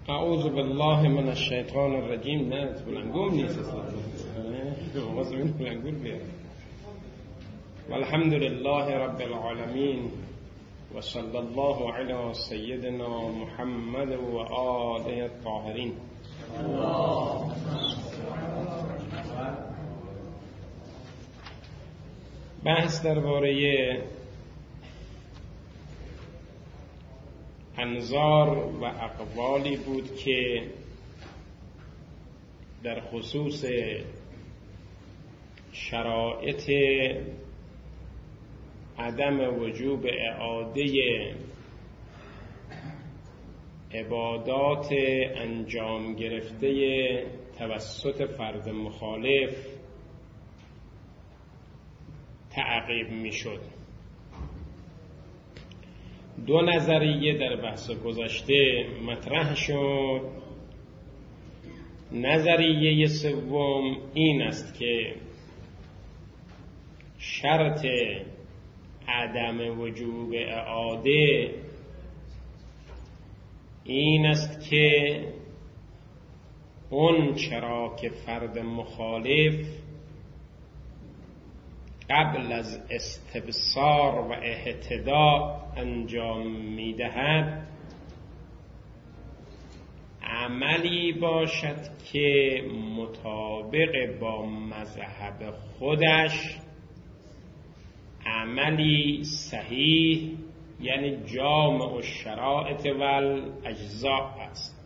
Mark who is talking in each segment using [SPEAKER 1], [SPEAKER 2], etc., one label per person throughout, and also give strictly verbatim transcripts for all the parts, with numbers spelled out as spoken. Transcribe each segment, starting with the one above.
[SPEAKER 1] اعوذ بالله من الشیطان الرجیم. نه بلنگوم نیست اصلا، واسه این بلنگور بیار. والحمد لله رب العالمین و صلی الله علی سیدنا محمد و آله الطاهرین. بحث درباره انظار و اقوالی بود که در خصوص شرایط عدم وجوب اعاده عبادات انجام گرفته توسط فرد مخالف تعقیب می شد. دو نظریه در بحث گذشته مطرح شد. نظریه سوم این است که شرط عدم وجوب اعاده این است که اون چرا که فرد مخالف قبل از استبصار و اهتداء انجام می‌دهد عملی باشد که مطابق با مذهب خودش عملی صحیح، یعنی جامع الشرائط و الاجزاء است،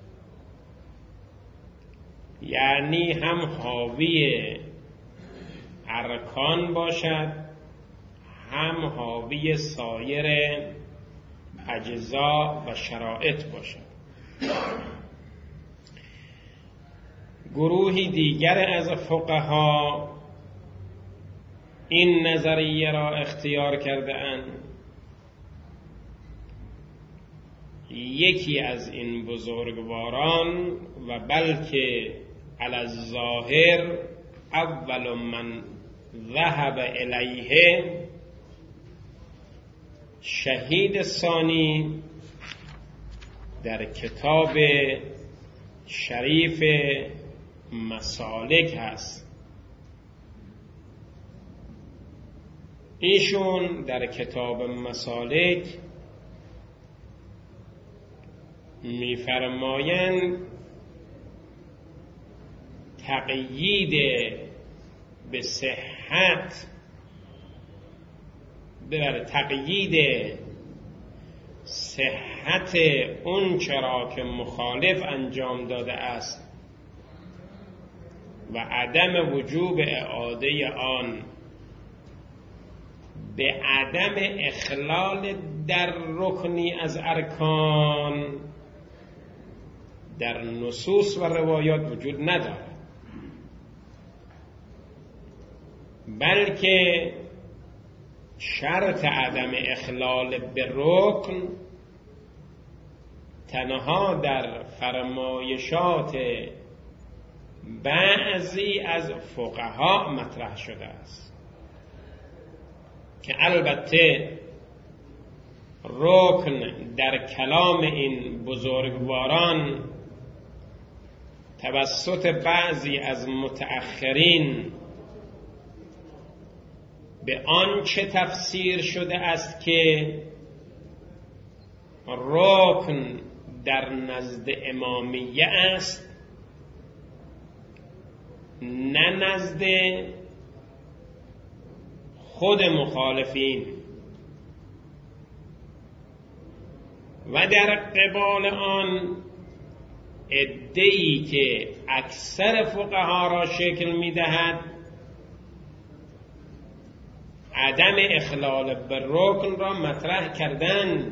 [SPEAKER 1] یعنی هم حاوی ارکان باشد هم حاوی سایر اجزا و شرائط باشد. گروهی دیگر از فقها این نظریه را اختیار کرده اند. یکی از این بزرگواران و بلکه علی الظاهر اول من ذهب الیه شهید ثانی در کتاب شریف مسالک هست. ایشون در کتاب مسالک می‌فرمایند تقیید به صحت بر تقیید صحت اون چرا که مخالف انجام داده است و عدم وجوب اعاده آن به عدم اخلال در رکنی از ارکان در نصوص و روایات وجود ندارد، بلکه شرط عدم اخلال به رکن تنها در فرمایشات بعضی از فقها مطرح شده است که البته رکن در کلام این بزرگواران توسط بعضی از متأخرین به آنچه تفسیر شده است که رکن در نزد امامیه است، نه نزد خود مخالفین، و در قبال آن عده‌ای که اکثر فقها را شکل می‌دهد عدم اخلال به رکن را مطرح کردن،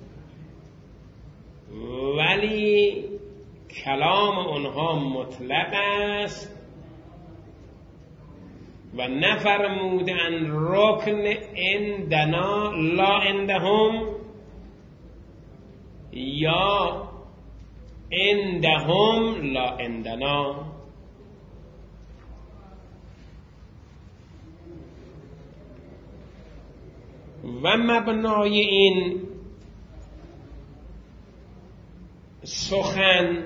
[SPEAKER 1] ولی کلام آنها مطلق است و نفرمودن رکن عندنا لا عندهم یا عندهم لا عندنا. و مبنای این سخن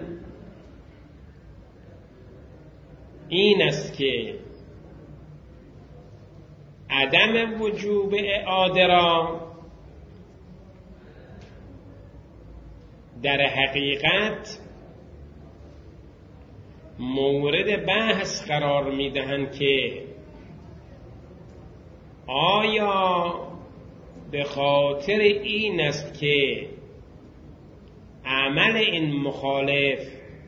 [SPEAKER 1] این است که عدم وجوب اعاده را در حقیقت مورد بحث قرار میدهند که آیا به خاطر این است که عمل این مخالف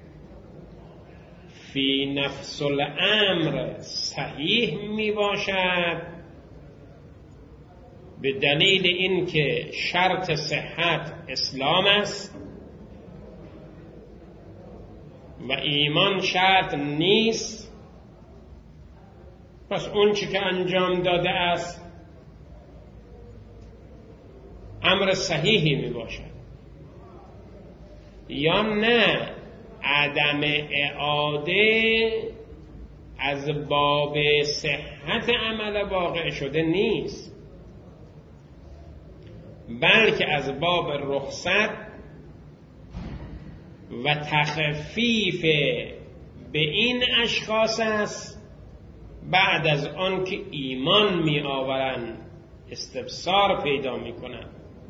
[SPEAKER 1] فی نفس الامر صحیح می باشد به دلیل اینکه شرط صحت اسلام است و ایمان شرط نیست، پس اون چی که انجام داده است امر صحیحی می باشد، یا نه عدم اعاده از باب صحت عمل واقع شده نیست، بلکه از باب رخصت و تخفیف به این اشخاص است بعد از آن که ایمان می آورند استبصار پیدا می کنند.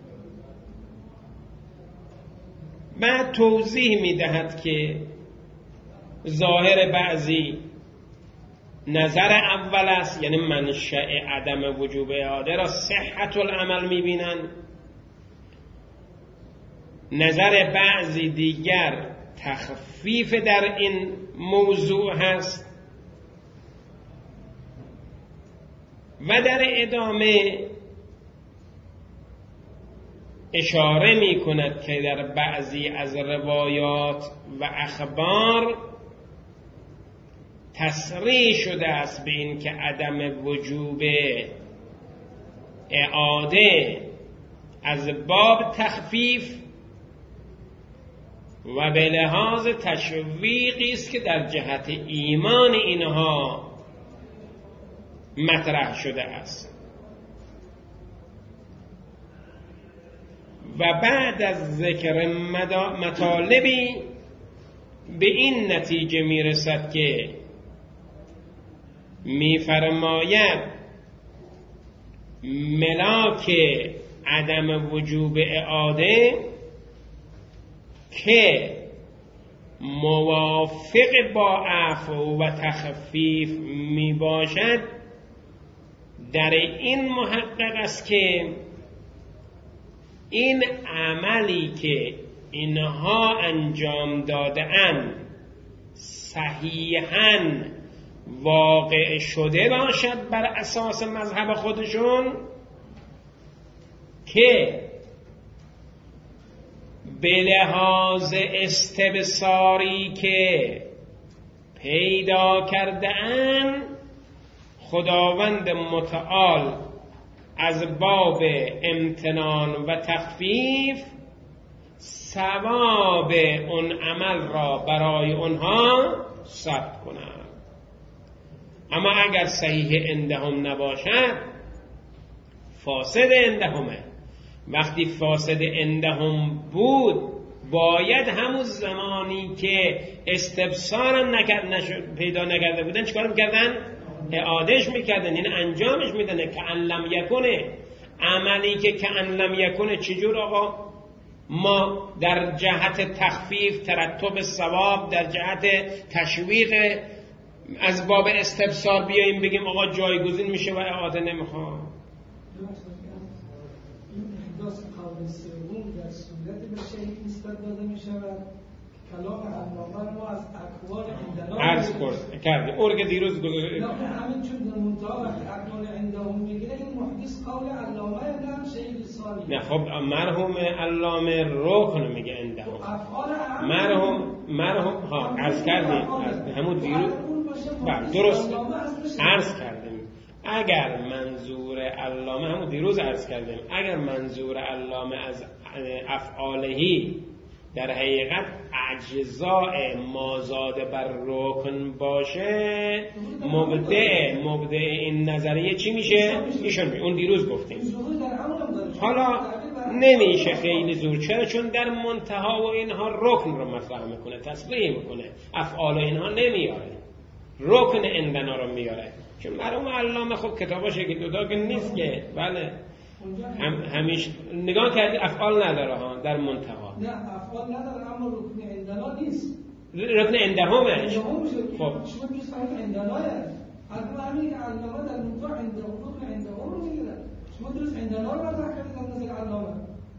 [SPEAKER 1] بعد توضیح می دهد که ظاهر بعضی نظر اول است، یعنی منشأ عدم وجوب اعاده را صحت العمل می بینند، نظر بعضی دیگر تخفیف در این موضوع هست و در ادامه اشاره می کند که در بعضی از روایات و اخبار تصریح شده است به این که عدم وجوب اعاده از باب تخفیف و به لحاظ تشویقی است که در جهت ایمان اینها مطرح شده است. و بعد از ذکر مطالبی به این نتیجه میرسد که میفرماید ملاک عدم وجوب اعاده که موافق با عفو و تخفیف می باشد در این محقق است که این عملی که اینها انجام داده‌اند صحیحاً واقع شده باشد بر اساس مذهب خودشون، که به لحاظ استبصاری که پیدا کرده‌اند خداوند متعال از باب امتنان و تخفیف ثواب اون عمل را برای اونها ثبت کنند. اما اگر صحیح عندهم نباشد فاسد عندهمه. وقتی فاسد عندهم بود باید همون زمانی که استبصار نکرد نشد پیدا نکرده بودن چیکار میکردن؟ اعادهش میکردن، یعنی انجامش میدن. که ان لم یکونه، عملی که که ان لم یکونه چجور آقا ما در جهت تخفیف ترتب ثواب در جهت تشویق از باب استبصار بیاییم بگیم آقا جایگزین میشه و اعاده نمیخواد؟
[SPEAKER 2] قول سوم در صورت به شیء نسبت داده می شود کلام علامه ما از اقوال عندنا
[SPEAKER 1] عرض کردیم اور که دیروز گذاشت
[SPEAKER 2] نه همین چون در منتها وقتی اقوال عندهم میگیره این محدث قول علامه نه شیء ثانی. نه
[SPEAKER 1] خب مرحوم علامه رکن میگه عندهم مرحوم مرحوم ها عرض کردیم از همون دیروز بله درست عرض کردیم. اگر منظور علامه همون دیروز عرض کردیم اگر منظور علامه از افعالهی در حقیقت اجزاء مازاد بر رکن باشه مبدع مبدع این نظریه چی میشه؟ ایشون اون دیروز گفتیم. حالا نمیشه خیلی زور. چرا؟ چون در منتها و اینها رکن رو مطرح میکنه، تصریح میکنه، افعال اینها نمیاره، رکن عندنا رو میاره. چون مرحوم علامه خب کتاباش یکی دو تا که نیست که بله هم همیشه نگاه کردی افعال نداره ها در منتها.
[SPEAKER 2] نه افعال نداره اما رکن عندنا نیست.
[SPEAKER 1] رکن عندهمش
[SPEAKER 2] خب شما دوست دارید عندناه حتما همین که علامه در منتها عنده رکن عندهم رو میگیره. شما درست عندنا رو مطرح کردید در نظر علامه.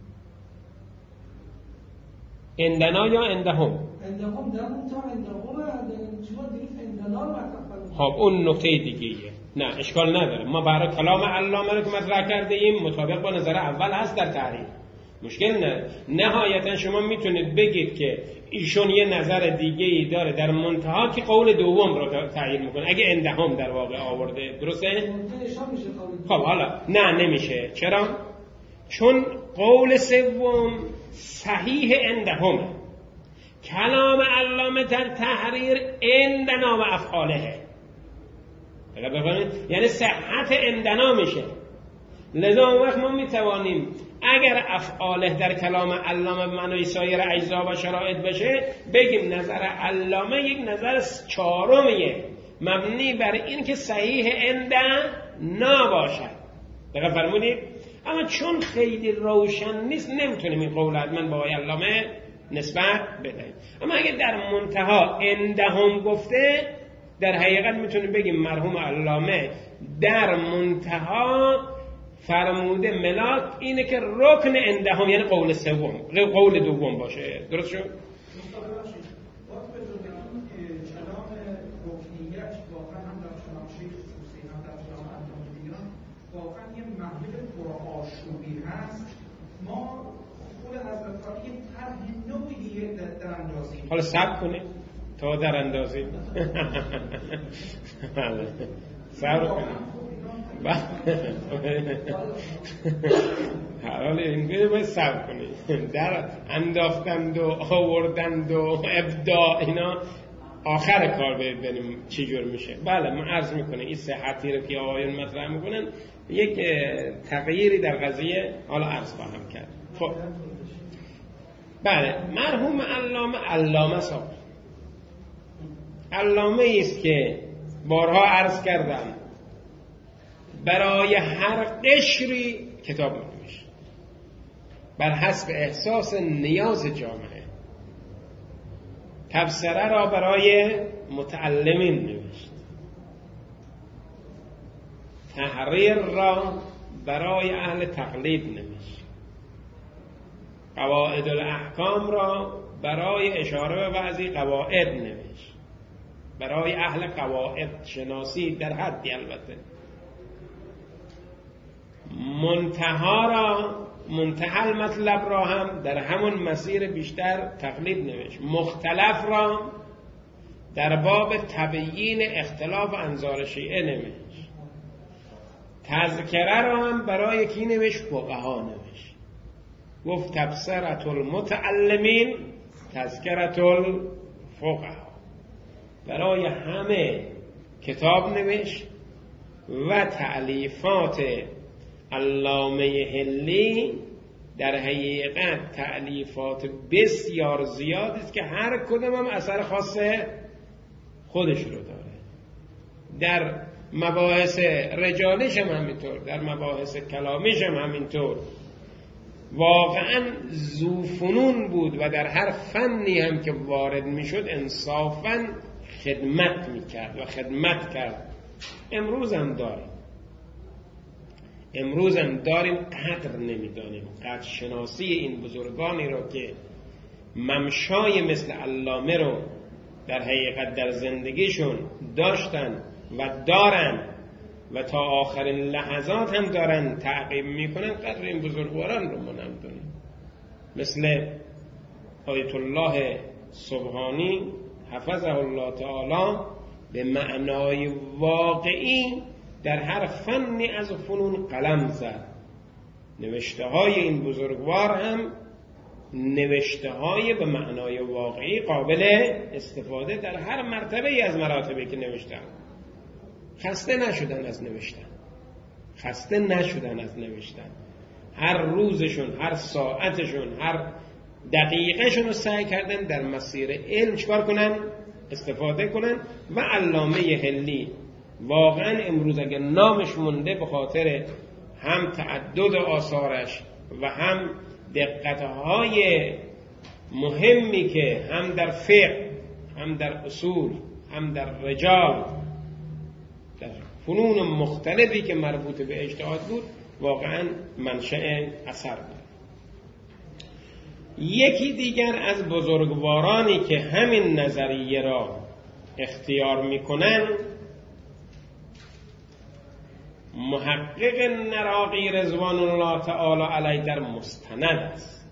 [SPEAKER 1] عندنا یا عندهم؟
[SPEAKER 2] عندهم در منتها عندهم شما درست عندنا رو مطرح کردید.
[SPEAKER 1] خب اون نکته دیگه‌ایه. نه اشکال نداره. ما برای کلام علامه رو که مطرح کرده ایم مطابق با نظر اول هست در تحریر. مشکل نه. نهایتا شما میتونید بگید که ایشون یه نظر دیگه ای داره در منتها که قول دوم رو تعیین میکنه اگه عندهم در واقع آورده. درسته؟ خب حالا نه نمیشه. چرا؟ چون قول سوم صحیح عندهمه. کلام علامه در تحریر عندنا و افعاله. بفهمید؟ یعنی صحت عندنا میشه. لذا اون وقت ما میتوانیم اگر افعاله در کلام علامه به معنای سایر اجزا و شرایط بشه بگیم نظر علامه یک نظر چهارمیه مبنی بر این که صحیح عندنا باشد. دقیق فرمودید؟ اما چون خیلی روشن نیست نمیتونیم این قول حتما با علامه نسبت بدهیم. اما اگر در منتها عندهم گفته در حقیقت میتونیم بگیم مرحوم علامه در منتها فرموده ملاک اینه که رکن عندهم یعنی قول سوم قول دوم باشه. درست شد؟
[SPEAKER 3] واقعا یه محل پرآشوبی هست. ما خود حضرت علی یه طرح نوعی در اندازی
[SPEAKER 1] حالا صبر کنید تا در اندازی صبر کنید حالا اینجوری باید صبر کنید. در انداختند و آوردند و ابداع اینا آخر کار ببینیم چی جور میشه. بله من عرض میکنم این صحتی رو که آقایون مطرح میکنن یک تغییری در قضیه حالا عرض خواهم کرد. خب بله مرحوم علامه علامه صاحب علامه ایست که بارها عرض کردم برای هر قشری کتاب می‌نویسه بر حسب احساس نیاز جامعه. تبصره را برای متعلمین نوشت، تحریر را برای اهل تقلید نوشت، قواعد الاحکام را برای اشاره به بعضی قواعد نوشت، برای اهل قواعد شناسی در حدی البته. منتها را منتهى مطلب را هم در همون مسیر بیشتر تقلید نوشت. مختلف را در باب تبیین اختلاف انظار شیعه نوشت. تذکره را هم برای کی نوشت؟ فقها نوشت. گفت تبصرة المتعلمین تذکرة الفقها. برای همه کتاب نوشت و تألیفات علامه حلی در حقیقت تألیفات بسیار زیادی است که هر کدام هم اثر خاص خودش رو داره. در مباحث رجالیش هم همینطور، در مباحث کلامیش هم همینطور. واقعا ذوفنون بود و در هر فنی هم که وارد میشد انصافا خدمت میکرد و خدمت کرد. امروز هم داریم امروز هم داریم قدر نمیدانیم. قدر شناسی این بزرگانی رو که ممشای مثل علامه رو در حقیقت در زندگیشون داشتن و دارن و تا آخرین لحظات هم دارن تعقیب میکنن، قدر این بزرگواران رو ما نمیدونیم. مثل آیت الله سبحانی حفظه الله تعالی به معنای واقعی در هر فنی از فنون قلم زد. نوشته های این بزرگوار هم نوشته های به معنای واقعی قابل استفاده در هر مرتبه از مراتبی که نوشتن. خسته نشدن از نوشتن خسته نشدن از نوشتن هر روزشون، هر ساعتشون، هر دقیقهشون رو سعی کردن در مسیر علم چکار کنن؟ استفاده کنن. و علامه حلی واقعا امروز اگر نامش مونده به خاطر هم تعدد آثارش و هم دقتهای مهمی که هم در فقه، هم در اصول، هم در رجال، در فنون مختلفی که مربوط به اجتهاد بود، واقعا منشأ اثر بود. یکی دیگر از بزرگوارانی که همین نظریه را اختیار میکنن محقق نراقی رضوان الله تعالی علیه در مستند است.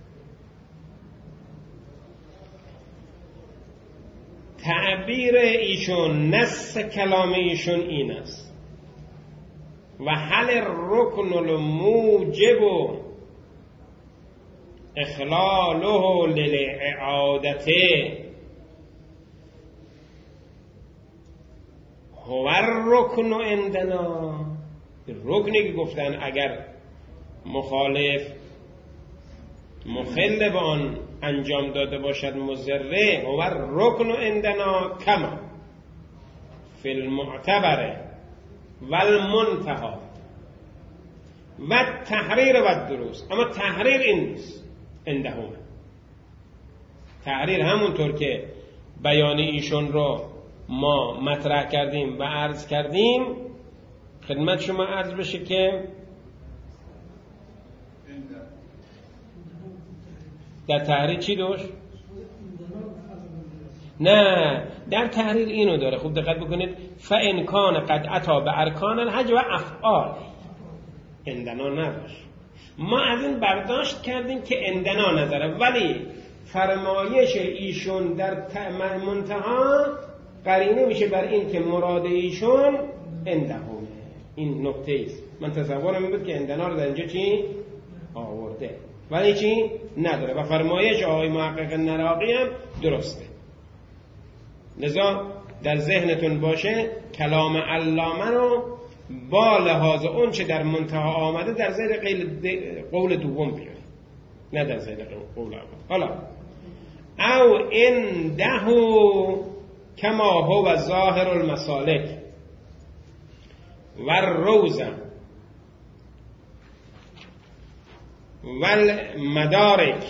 [SPEAKER 1] تعبیر ایشون، نص کلام ایشون این است: و هل رکن الموجب اخلاله للإعادته هو الرکن عندنا. رکنی که گفتن اگر مخالف مخل به آن انجام داده باشد مضره، هو الرکن عندنا کما فی المعتبر و المنتهى و تحریر و درست. اما تحریر این نیست عندهم. تحریر همونطور که بیان ایشون رو ما مطرح کردیم و عرض کردیم خدمت شما عرض بشه که در تحریر چی داشت؟ نه، در تحریر اینو داره، خوب دقت بکنید: فَإِنْ کَانَ قَدْ أَتَى بِأَرْکَانِ الْحَجِّ وَأَفْعَالِ. عندنا نداشت. ما از این برداشت کردیم که عندنا نداره، ولی فرمایش ایشون در منتها قرینه میشه بر این که مراد ایشون عندهمه. این نکته است. من تصورم این بود که عندنا رو در اینجا چی آورده، ولی چی نداره. و فرمایش آقای محقق نراقی هم درسته. لذا در ذهنتون باشه کلام علامه رو با لحاظ اون چه در منتها آمده در زیر قول دوم بیارید، نه در زیر قول اول. حالا او عنده کما هو ظاهر المسالک و الروزه و المدارک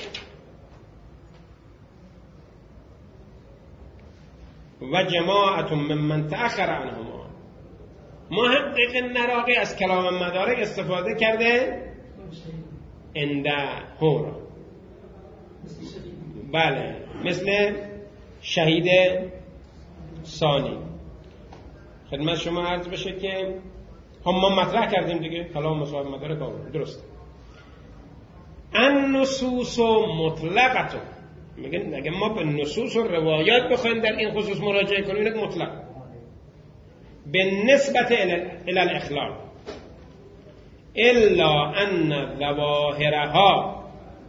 [SPEAKER 1] و جماعت ممن تأخر عنهما. محقق نراقی از کلام مدارک استفاده کرده عنده را، بله، مثل شهید ثانی. خدمت شما عرض بشه که هم ما مطرح کردیم دیگه کلام مصاحب مدارک آورد، درست. النصوص مطلقه، میگن اگه ما به نصوص و روایات بخوایم در این خصوص مراجعه کنیم اینه مطلق به نسبت الى الاخلال، الا ان ظواهرها،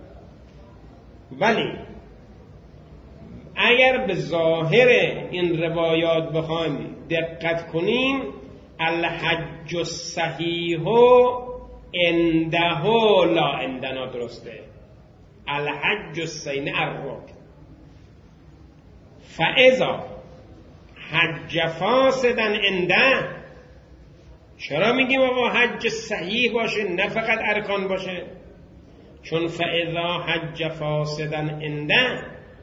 [SPEAKER 1] ولی اگر به ظاهر این روایات بخوایم دقت کنیم، الحج الصحیح عنده لا عندنا، درسته. الحج الصحیح الرکن، فاذا حج فاسدا عنده. چرا میگیم آقا حج صحیح باشه نه فقط ارکان باشه؟ چون فاذا حج فاسدا عنده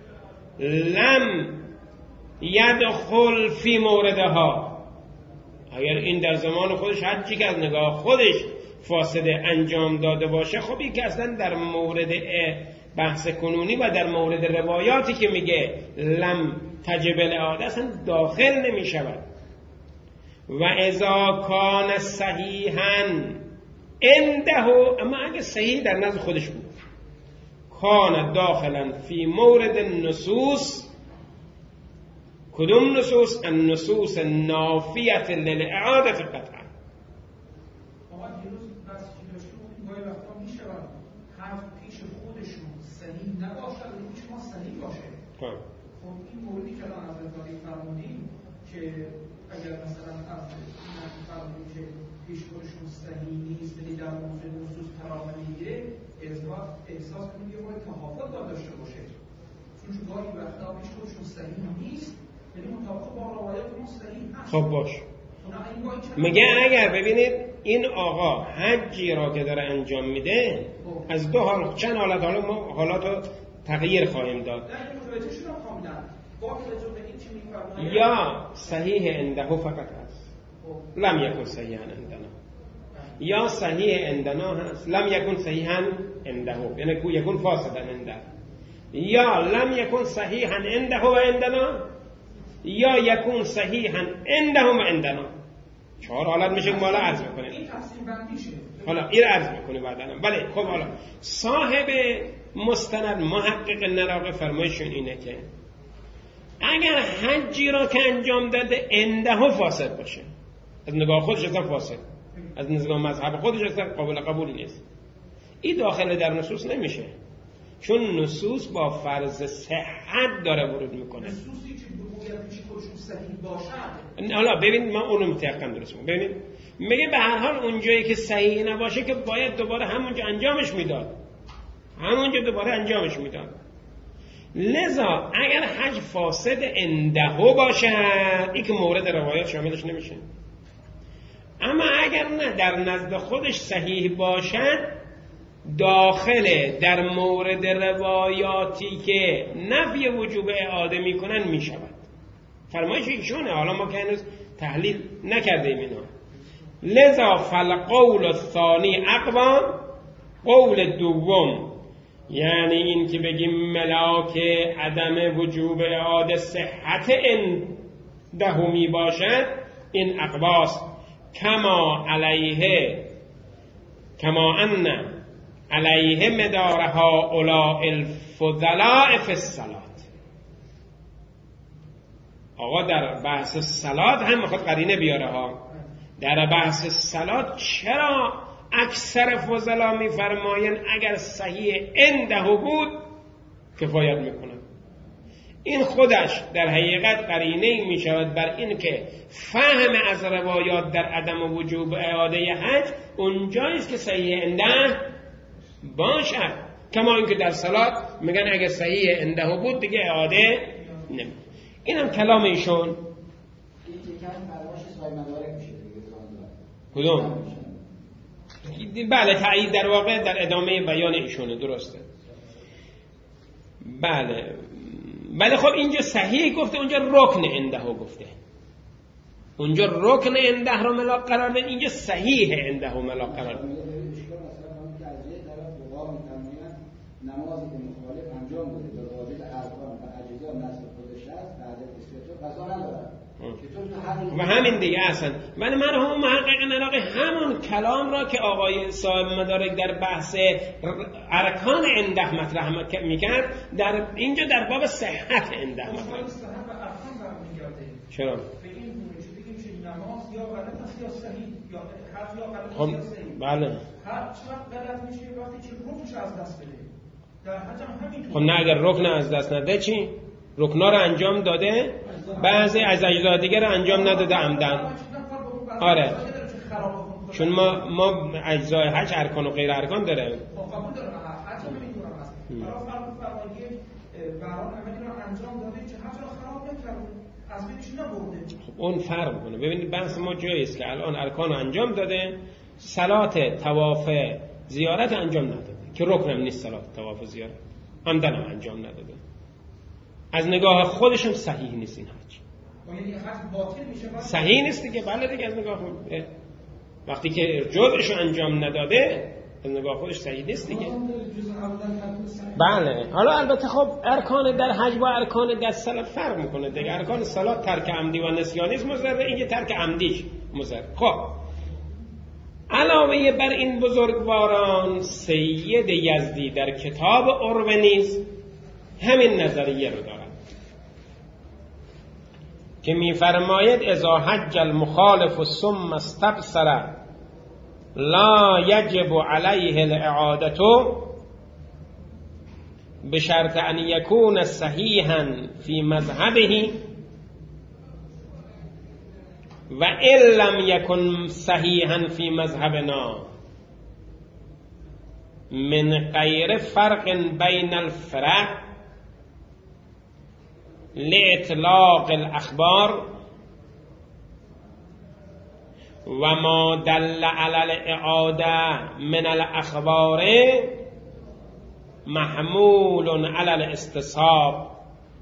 [SPEAKER 1] لم یدخل فی موردها. اگر این در زمان خودش حجی که از نگاه خودش فاسده انجام داده باشه، خب این که اصلا در مورد بحث کنونی و در مورد روایاتی که میگه لم تجب الاعاده اصلا داخل نمی شود. و اذا کان صحیحا عنده، اما اگه صحیح در نزد خودش بود، کان داخلا فی مورد النصوص. کدوم نصوص؟ النصوص نافیت للاعاده قطعا.
[SPEAKER 3] آقا دیروز بس که داشتون گاهی وقتا میشه حرف پیش خودشون صحیح نباشه ولی پیش ما صحیح باشه. خب این موردی که الان از داری فرمودیم که اگر مثلا از فرمودیم که پیش خودشون صحیح نیست ولی در موضوع نصوص قرار نمیگیره، احساس کنیم یه باید تحافظ داشته باشه، چون گاهی وقتا پیش خودشون صحیح نیست ولی مطابق با روایت اون صحیح هست.
[SPEAKER 1] خب باش، میگه اگر ببینید این آقا حجی را که داره انجام میده از دو حال، چند حالت، حالا ما حالات رو تغییر خواهیم داد، یا صحیح عنده فقط هست لم یکن صحیحا عندنا، یا صحیح عندنا هست لم یکن صحیحا عنده، یعنی کو یکن فاسدا عنده، یا لم یکن صحیحا عنده و عندنا، یا یکون صحیحا عنده و عندنا. چهار حالت میشه که ما الان عرض میکنیم.
[SPEAKER 3] این تقسیم بندیشه.
[SPEAKER 1] حالا این عرض میکنیم بعدا. بله خب حالا صاحب مستند محقق نراقه فرمایشون اینه که اگر حجی را که انجام داده عنده فاسد باشه، از نگاه خودش اصلا فاسد، از نگاه مذهب خودش اصلا قابل قبول نیست، این داخل در نصوص نمیشه، چون نصوص با فرض صحت داره ورود میکنه.
[SPEAKER 3] نصوصی که باید پیش خودشون صحیح باشن.
[SPEAKER 1] حالا ببین من اونو متيقن درست میگم. ببینید میگه به هر حال اونجایی که صحیح نباشه که باید دوباره همونجا انجامش میداد، همونجا دوباره انجامش میداد. لذا اگر حج فاسد عنده باشه این که مورد روایات شاملش نمیشه، اما اگر نه در نزد خودش صحیح باشد داخل در مورد روایاتی که نفی وجوب اعاده میکنن میشود. فرمایش ایشونه، حالا ما که هنوز تحلیل نکردیم اینا. لذا فالقول الثانی اقوام، قول دوم یعنی این که بگیم ملاک عدم وجوب اعاده صحت عنده می باشد، این اقواس کما علیه کما ان علیه مدارها اولاء الفضلاء فی الصلاة. آقا در بحث صلات هم میخواد قرینه بیاره ها. در بحث صلات چرا اکثر فضلا میفرماین اگر صحیح عنده بود کفایت میکنه؟ این خودش در حقیقت قرینه می شود بر این که فهم از روایات در عدم وجوب اعاده حج اونجاییست که صحیح عنده باشد، کما اینکه در صلات میگن اگر صحیح عنده بود دیگه اعاده نمی. اینم کلام ایشون. کدوم؟ بله تایید در واقع در ادامه بیان ایشونه، درسته. بله بله خب اینجا صحیح گفته، اونجا رکن عنده گفته، اونجا رکن عنده رو ملاک قرار داد، اینجا صحیح عنده ملاک قرار داد.
[SPEAKER 4] نمازی که مخالف انجام بده به واجب ارکان و اجزا نصب خودش است بعد استیطاع قضا نداره و
[SPEAKER 1] همین دیگه اصلا من مرحوم محقق نراقی همون کلام را که آقای صاحب مدارک در بحث ارکان عنده مطرح میکرد در اینجا در باب صحت عنده مطرح. چرا؟
[SPEAKER 3] بگیم که نماز یا غلط است یا صحیح، یا حرف یا غلط
[SPEAKER 1] خب
[SPEAKER 3] یا صحیح.
[SPEAKER 1] بله
[SPEAKER 3] هر چقدر غلط میشه وقتی که رکنش از دست بده. در حج هم همینطور.
[SPEAKER 1] خب نه اگر رکن از دست نده چی؟ رکنا رو انجام داده، بعضی از اجزا دیگه رو انجام نداده عمدن. آره چون ما ما اجزای حج ارکان و غیر ارکان داره.
[SPEAKER 3] خب قبول دارم حج هم اینطور هست. برای فرض فرمایید برای عملی رو انجام داده که حج رو خراب نکرده، از بینش نبرده.
[SPEAKER 1] خب اون فرق میکنه. ببینید بحث ما جایی است که الان ارکان انجام داده، صلات طواف زیارت انجام نداده که رکن هم نیست، صلات طواف زیارت عمدن هم انجام نداده، از نگاه خودشم صحیح نیست این حج.
[SPEAKER 3] یعنی حج باطل میشه؟
[SPEAKER 1] صحیح نیست دیگه. بله دیگه از نگاه خود وقتی که جزءشو انجام نداده از نگاه خودش صحیح نیست دیگه. بله حالا البته خب ارکان در حج با ارکان در صلات فرق میکنه دیگه. ارکان صلات ترک عمدی و نسیانیست مضره، این ترک عمدیش مضره. خب علاوه بر این بزرگواران سید یزدی در کتاب عروه نیز همین نظریه رو دارد که می‌فرماید اذا حج المخالف ثم استبصر لا یجب علیه الاعاده بشرط ان یکون صحیحا فی مذهبه و ان لم یکن صحیحا فی مذهبنا من غیر فرق بین الفرق لاطلاق الاخبار و ما دل علی الاعاده من الاخبار محمول علی الاستصحاب.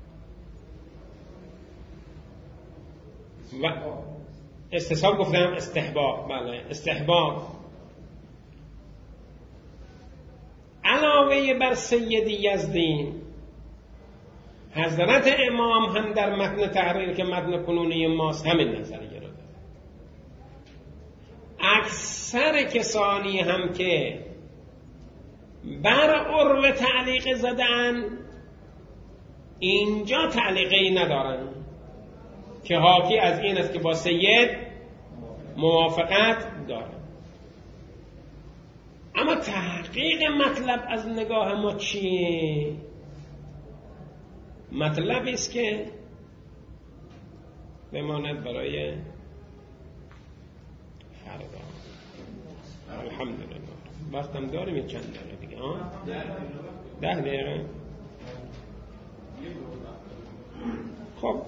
[SPEAKER 1] و استصحاب گفتم استحباب، بله استحباب. علاوه بر سید یزدی، حضرت امام هم در متن تحریر که متن کنونی ماست همین نظریه رو داره. اکثر کسانی هم که بر عروه تعلیق زدن اینجا تعلیقی ندارن که حاکی از این است که با سید موافقت دارن. اما تحقیق مطلب از نگاه ما چیه؟ مطلب است که بماند برای فردا. الحمدلله. وقتم داریم یه چند دقیقه دیگه. ها؟ ده دقیقه. خب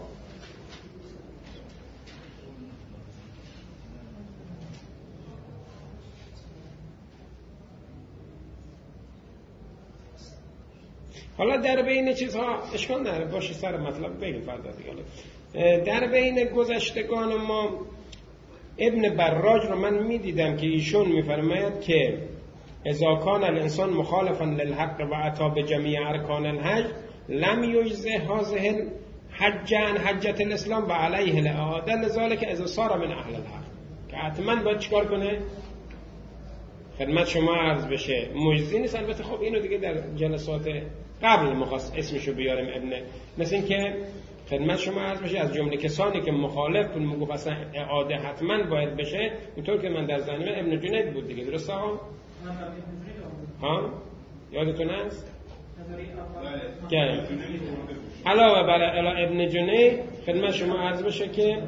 [SPEAKER 1] حالا در بین چیزها اشکال نداره، باشه سر مطلب بگیم فردا دیگه. در بین گذشتگان ما ابن براج رو من میدیدم که ایشون میفرماید که اذا کان الانسان مخالفا للحق و اتی بجمیع ارکان الحج لم یجزه هذه الحج عن حجة الاسلام و علیه الاعاده لذلك اذا صار من اهل الحق. که حتما باید چیکار کنه؟ خدمت شما عرض بشه مجزی نیست. البته خب اینو دیگه در جلسات قبل مخواست اسمشو بیارم ابن، مثل این که خدمت شما عرض بشه از جمله کسانی که مخالف بود میگفت اصلا اعاده حتما باید بشه، اونطور که من در ذهنم ابن جنید بود دیگه، درسته ها؟ ها؟ یادتون هست؟ که علاوه بر ابن جنید خدمت شما عرض بشه که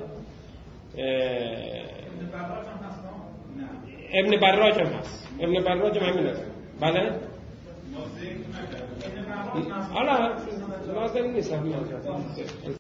[SPEAKER 1] ابن براج هم هست. ابن براج هم همین هست. بله؟ حالا لازم نیست.